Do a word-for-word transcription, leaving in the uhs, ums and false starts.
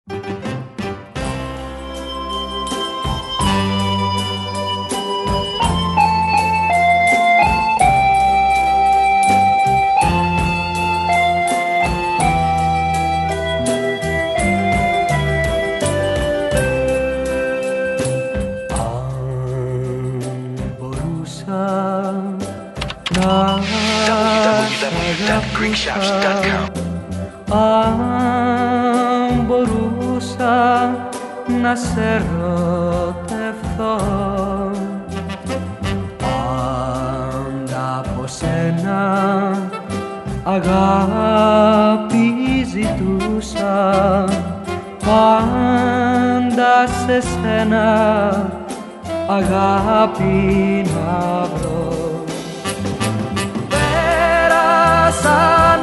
Αν μπορούσα να σε ερωτευθώ πάντα από σένα αγάπη ζητούσα, πάντα σε σένα αγάπη να βρω. Πέρασαν